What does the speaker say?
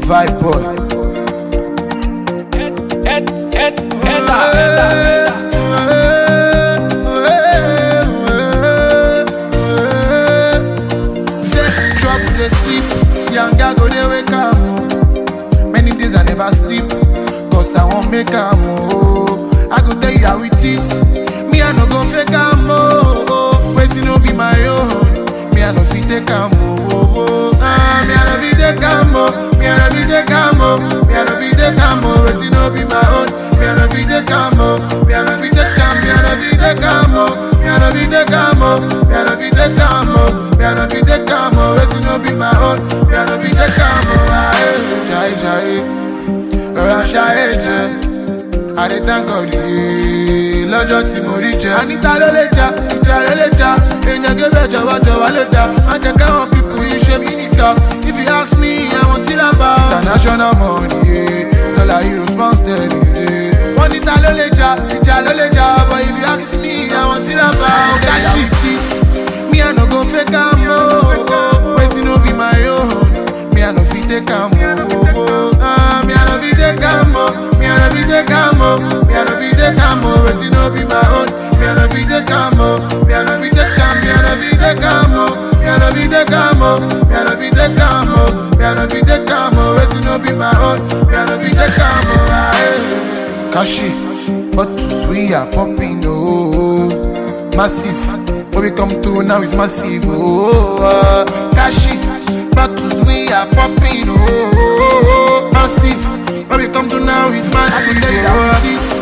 Vibe boy. Say trouble they sleep, young girl go they wake up. Many days I never sleep, cause I won't make a move. I go tell you how it is, me I no go fake a move. Waiting no be my own, me I no fit take a move. Me I no fit take a move, me I no fit take a move, me I no fit take a move. Waiting no be my own, me I no fit take a move, me I no fit take a, me I no fit take a move, me I no fit take a move, me I no fit take a move, me I no fit take a move. Waiting no be my own, me I no fit take a move. Jai jai, rọra ṣayé I dey thank God lọ́jọ́ tí mo rí jẹ. Anita ló lè jà, ìjà ló lè jà. Èèyàn gébẹ̀ jọ̀wọ́ ló dà. Má jẹ́ káwọn pipu yìí ṣe mí nìkan. If you ask me, àwọn tí là bá. International money, dollar euros pound sterling. Wọ́n ní ta ló lè jà, ìjà ló lè jà. But if you ask me, àwọn tí là bá. That shit is, me I no go fake am o. Wetin no be my own, me I no fit take am o. Me I no fit take am o. Me I no fit take am o. Me I no fit take am o. Wetin no be my own. Me I no fit take am o. Me I no fit take am. Me I no fit take am o. Me I no fit take am o. Me I no fit take am o. Me I no fit take am o. Wetin no be my own. Me I no fit take am o. Kashi, bottles we are popping oh, massive. When we come through now it's massive oh. Kashi, bottles we are popping oh, massive. When we come to now it's massive.